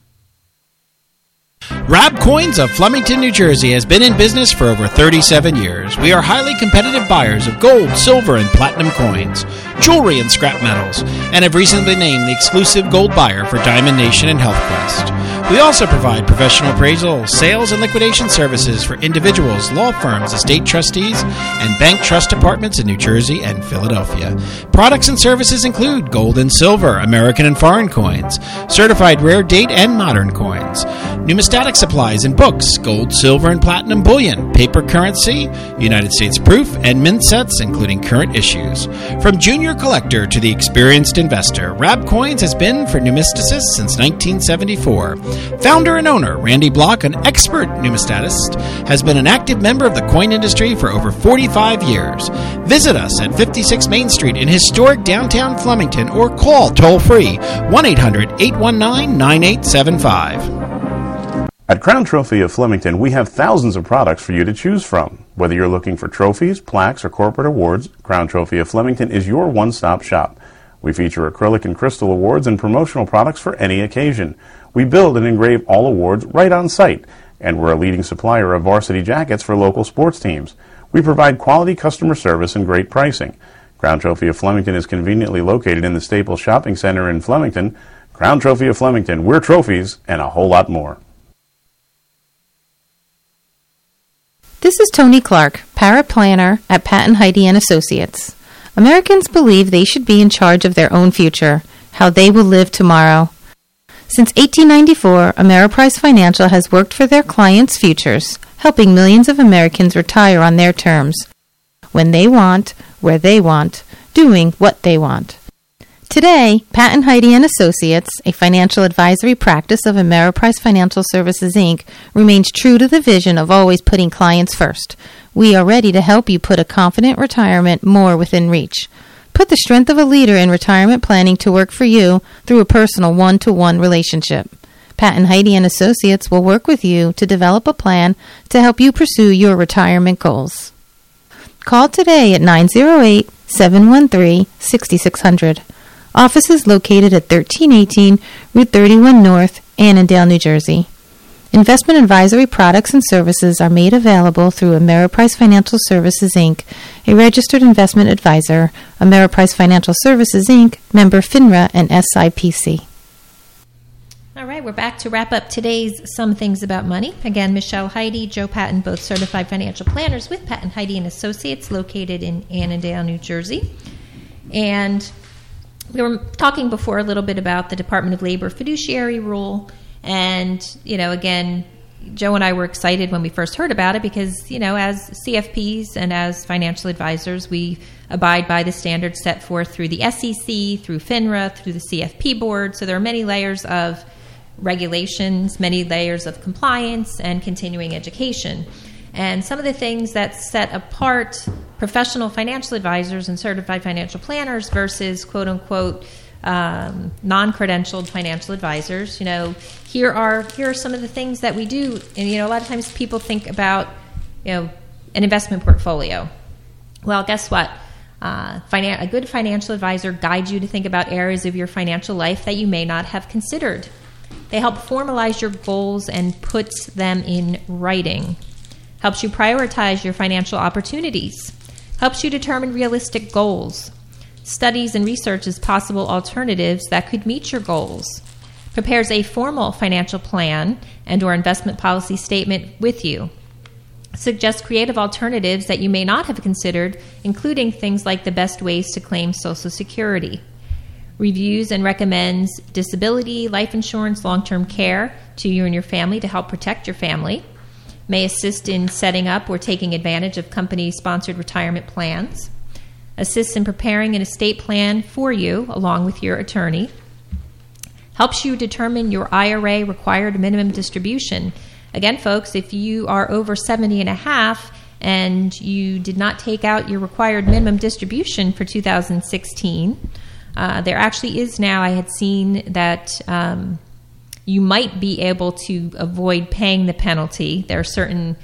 Rab Coins of Flemington, New Jersey has been in business for over 37 years. We are highly competitive buyers of gold, silver, and platinum coins, jewelry, and scrap metals, and have recently named the exclusive gold buyer for Diamond Nation and HealthQuest. We also provide professional appraisal, sales, and liquidation services for individuals, law firms, estate trustees, and bank trust departments in New Jersey and Philadelphia. Products and services include gold and silver, American and foreign coins, certified rare date and modern coins, numismatic supplies and books, gold, silver, and platinum bullion, paper currency, United States proof, and mint sets, including current issues. From junior collector to the experienced investor, Rab Coins has been for numisticists since 1974. Founder and owner Randy Block, an expert numismatist, has been an active member of the coin industry for over 45 years. Visit us at 56 Main Street in historic downtown Flemington or call toll-free 1-800-819-9875. At Crown Trophy of Flemington, we have thousands of products for you to choose from. Whether you're looking for trophies, plaques, or corporate awards, Crown Trophy of Flemington is your one-stop shop. We feature acrylic and crystal awards and promotional products for any occasion. We build and engrave all awards right on site, and we're a leading supplier of varsity jackets for local sports teams. We provide quality customer service and great pricing. Crown Trophy of Flemington is conveniently located in the Staples Shopping Center in Flemington. Crown Trophy of Flemington, we're trophies and a whole lot more. This is Tony Clark, paraplanner at Patton Heidi & Associates. Americans believe they should be in charge of their own future, how they will live tomorrow. Since 1894, Ameriprise Financial has worked for their clients' futures, helping millions of Americans retire on their terms, when they want, where they want, doing what they want. Today, Patton Heidi & Associates, a financial advisory practice of Ameriprise Financial Services, Inc., remains true to the vision of always putting clients first. We are ready to help you put a confident retirement more within reach. Put the strength of a leader in retirement planning to work for you through a personal one-to-one relationship. Patton Heidi & Associates will work with you to develop a plan to help you pursue your retirement goals. Call today at 908-713-6600. Office is located at 1318 Route 31 North, Annandale, New Jersey. Investment advisory products and services are made available through Ameriprise Financial Services, Inc., a registered investment advisor. Ameriprise Financial Services, Inc., member FINRA and SIPC. All right, we're back to wrap up today's Some Things About Money. Again, Michelle Heidi, Joe Patton, both certified financial planners with Patton Heidi & Associates, located in Annandale, New Jersey. And we were talking before a little bit about the Department of Labor fiduciary rule. And, again, Joe and I were excited when we first heard about it because, as CFPs and as financial advisors, we abide by the standards set forth through the SEC, through FINRA, through the CFP board. So there are many layers of regulations, many layers of compliance, and continuing education. And some of the things that set apart professional financial advisors and certified financial planners versus quote-unquote non-credentialed financial advisors, here are some of the things that we do. And, a lot of times people think about, an investment portfolio. Well, guess what? A good financial advisor guides you to think about areas of your financial life that you may not have considered. They help formalize your goals and put them in writing. Helps you prioritize your financial opportunities. Helps you determine realistic goals. Studies and researches possible alternatives that could meet your goals. Prepares a formal financial plan and or investment policy statement with you. Suggests creative alternatives that you may not have considered, including things like the best ways to claim Social Security. Reviews and recommends disability, life insurance, long-term care to you and your family to help protect your family. May assist in setting up or taking advantage of company-sponsored retirement plans. Assists in preparing an estate plan for you along with your attorney. Helps you determine your IRA required minimum distribution. Again, folks, if you are over 70 and a half and you did not take out your required minimum distribution for 2016, there actually is now, I had seen that you might be able to avoid paying the penalty. There are certain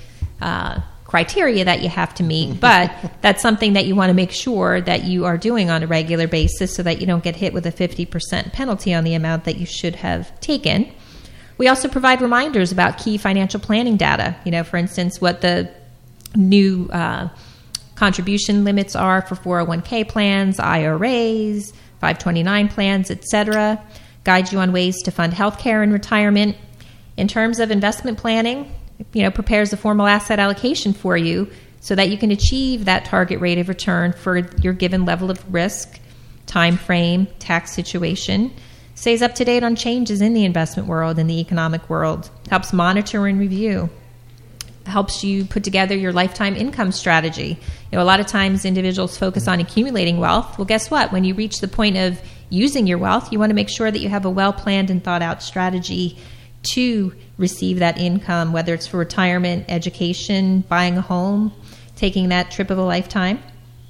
criteria that you have to meet, but that's something that you want to make sure that you are doing on a regular basis so that you don't get hit with a 50% penalty on the amount that you should have taken. We also provide reminders about key financial planning data. For instance, what the new contribution limits are for 401k plans, IRAs, 529 plans, etc. Guides you on ways to fund healthcare and retirement. In terms of investment planning, prepares a formal asset allocation for you so that you can achieve that target rate of return for your given level of risk, time frame, tax situation. Stays up to date on changes in the investment world and the economic world. Helps monitor and review. Helps you put together your lifetime income strategy. A lot of times individuals focus on accumulating wealth. Well, guess what? When you reach the point of using your wealth, you want to make sure that you have a well-planned and thought-out strategy to receive that income, whether it's for retirement, education, buying a home, taking that trip of a lifetime.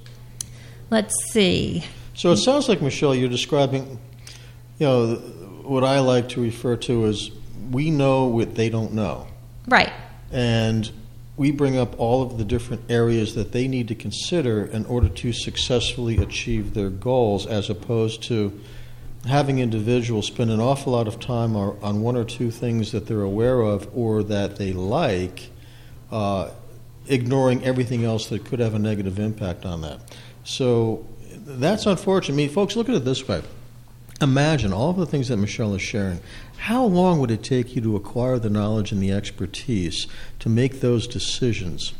Let's see. So it sounds like, Michelle, you're describing, what I like to refer to as we know what they don't know. Right. And we bring up all of the different areas that they need to consider in order to successfully achieve their goals, as opposed to having individuals spend an awful lot of time on one or two things that they're aware of or that they like, ignoring everything else that could have a negative impact on that. So that's unfortunate. Folks, look at it this way. Imagine all of the things that Michelle is sharing. How long would it take you to acquire the knowledge and the expertise to make those decisions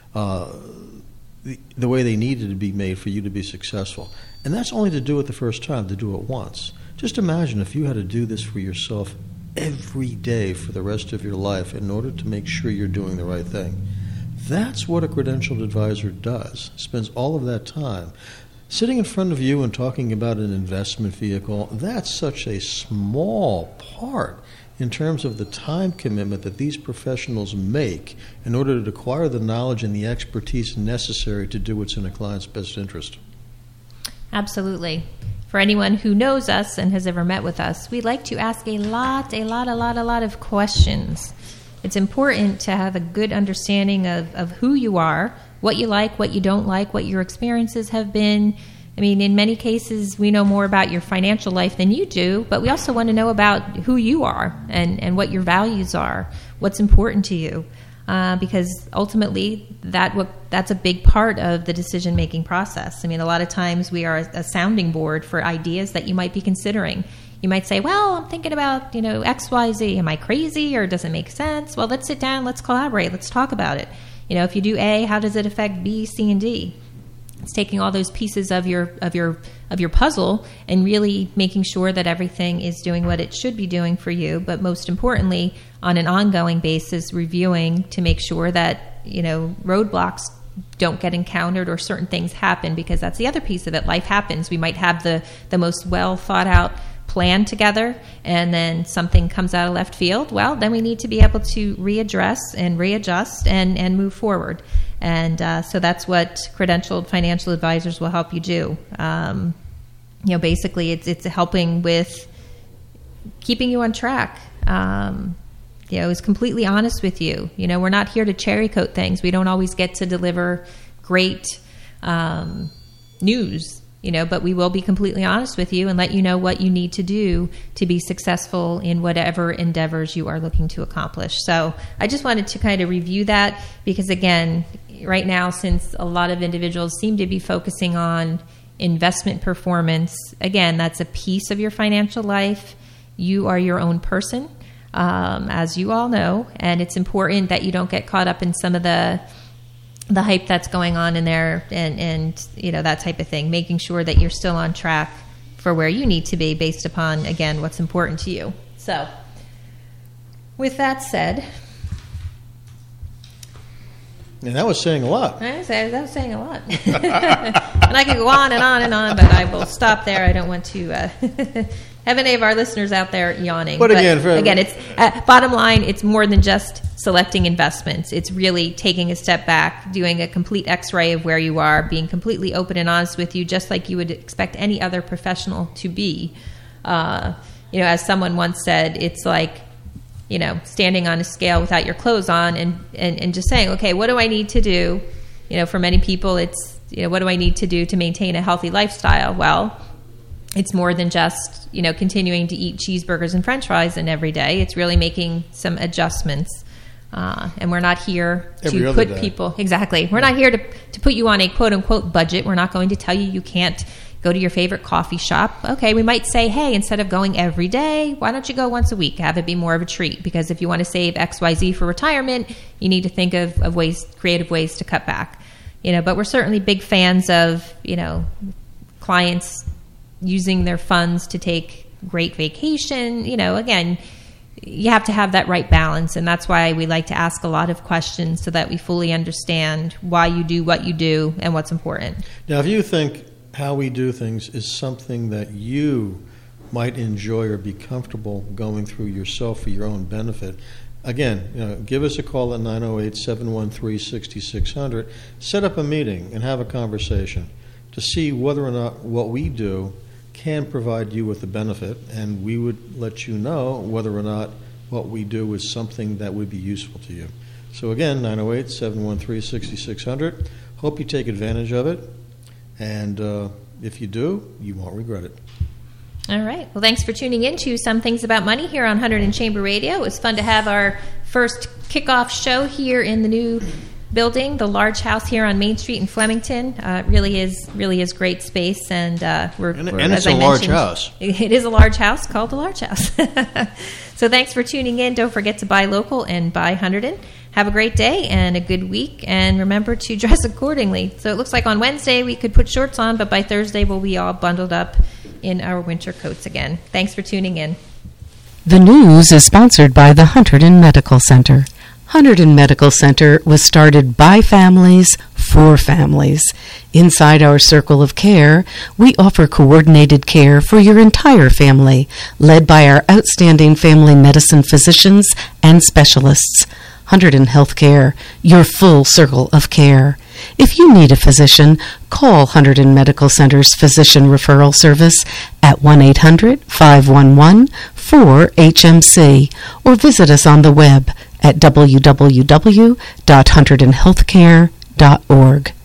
the way they needed to be made for you to be successful? And that's only to do it the first time, to do it once. Just imagine if you had to do this for yourself every day for the rest of your life in order to make sure you're doing the right thing. That's what a credentialed advisor does, spends all of that time. Sitting in front of you and talking about an investment vehicle, that's such a small part in terms of the time commitment that these professionals make in order to acquire the knowledge and the expertise necessary to do what's in a client's best interest. Absolutely. For anyone who knows us and has ever met with us, we like to ask a lot of questions. It's important to have a good understanding of who you are, what you like, what you don't like, what your experiences have been. In many cases, we know more about your financial life than you do, but we also want to know about who you are and what your values are, what's important to you, because ultimately that's a big part of the decision-making process. A lot of times we are a sounding board for ideas that you might be considering. You might say, well, I'm thinking about, X, Y, Z. Am I crazy or does it make sense? Well, let's sit down, let's collaborate, let's talk about it. If you do A, how does it affect B, C, and D? It's taking all those pieces of your puzzle and really making sure that everything is doing what it should be doing for you, but most importantly, on an ongoing basis, reviewing to make sure that, roadblocks don't get encountered or certain things happen, because that's the other piece of it. Life happens. We might have the most well thought out plan together and then something comes out of left field, well, then we need to be able to readdress and readjust and move forward. And so that's what credentialed financial advisors will help you do. Basically it's helping with keeping you on track. Is completely honest with you. We're not here to cherry coat things. We don't always get to deliver great news, but we will be completely honest with you and let you know what you need to do to be successful in whatever endeavors you are looking to accomplish. So I just wanted to kind of review that because, again, right now, since a lot of individuals seem to be focusing on investment performance, again, that's a piece of your financial life. You are your own person, as you all know, and it's important that you don't get caught up in some of the hype that's going on in there and that type of thing, making sure that you're still on track for where you need to be based upon, again, what's important to you. So with that said, and that was saying a lot. That was saying a lot. And I could go on and on and on, but I will stop there. I don't want to have any of our listeners out there yawning. But again, it's bottom line, it's more than just selecting investments. It's really taking a step back, doing a complete x-ray of where you are, being completely open and honest with you, just like you would expect any other professional to be. As someone once said, it's like, standing on a scale without your clothes on and just saying, okay, what do I need to do? For many people, it's, what do I need to do to maintain a healthy lifestyle? Well, it's more than just, continuing to eat cheeseburgers and French fries every day. It's really making some adjustments. And we're not here to put people, exactly. We're not here to put you on a quote unquote budget. We're not going to tell you can't go to your favorite coffee shop. Okay, we might say, hey, instead of going every day, why don't you go once a week? Have it be more of a treat. Because if you want to save XYZ for retirement, you need to think of creative ways to cut back. But we're certainly big fans of, clients using their funds to take great vacation. Again, you have to have that right balance. And that's why we like to ask a lot of questions so that we fully understand why you do what you do and what's important. Now, if you think how we do things is something that you might enjoy or be comfortable going through yourself for your own benefit, again, give us a call at 908-713-6600. Set up a meeting and have a conversation to see whether or not what we do can provide you with a benefit, and we would let you know whether or not what we do is something that would be useful to you. So again, 908-713-6600. Hope you take advantage of it. And if you do, you won't regret it. All right. Well, thanks for tuning in to Some Things About Money here on 100 and Chamber Radio. It was fun to have our first kickoff show here in the new building, the Large House here on Main Street in Flemington. It really is great space, and we're it's a large house. It is a large house called the Large House. So thanks for tuning in. Don't forget to buy local and buy 100. Have a great day and a good week, and remember to dress accordingly. So it looks like on Wednesday we could put shorts on, but by Thursday we'll be all bundled up in our winter coats again. Thanks for tuning in. The news is sponsored by the Hunterdon Medical Center. Hunterdon Medical Center was started by families for families. Inside our circle of care, we offer coordinated care for your entire family, led by our outstanding family medicine physicians and specialists. Hunterdon Healthcare, your full circle of care. If you need a physician, call Hunterdon Medical Center's Physician Referral Service at 1-800-511-4HMC or visit us on the web at www.hunterdonhealthcare.org.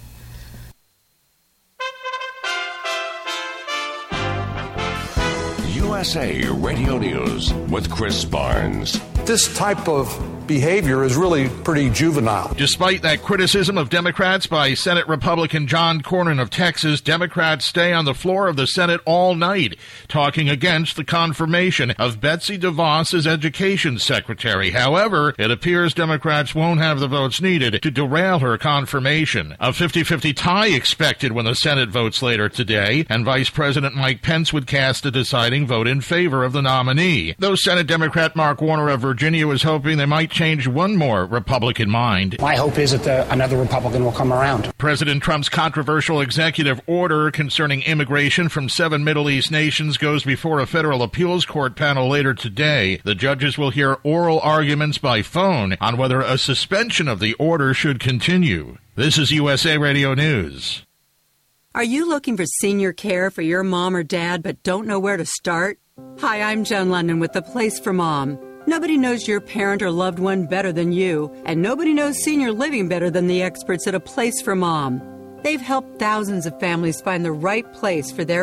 USA Radio News with Chris Barnes. This type of behavior is really pretty juvenile. Despite that criticism of Democrats by Senate Republican John Cornyn of Texas, Democrats stay on the floor of the Senate all night, talking against the confirmation of Betsy DeVos as Education Secretary. However, it appears Democrats won't have the votes needed to derail her confirmation. A 50-50 tie expected when the Senate votes later today, and Vice President Mike Pence would cast a deciding vote in favor of the nominee. Though Senate Democrat Mark Warner of Virginia was hoping they might change one more Republican mind. My hope is that another Republican will come around. President Trump's controversial executive order concerning immigration from 7 Middle East nations goes before a federal appeals court panel later today. The judges will hear oral arguments by phone on whether a suspension of the order should continue. This is USA Radio News. Are you looking for senior care for your mom or dad but don't know where to start? Hi, I'm Joan London with The Place for Mom. Nobody knows your parent or loved one better than you, and nobody knows senior living better than the experts at A Place for Mom. They've helped thousands of families find the right place for their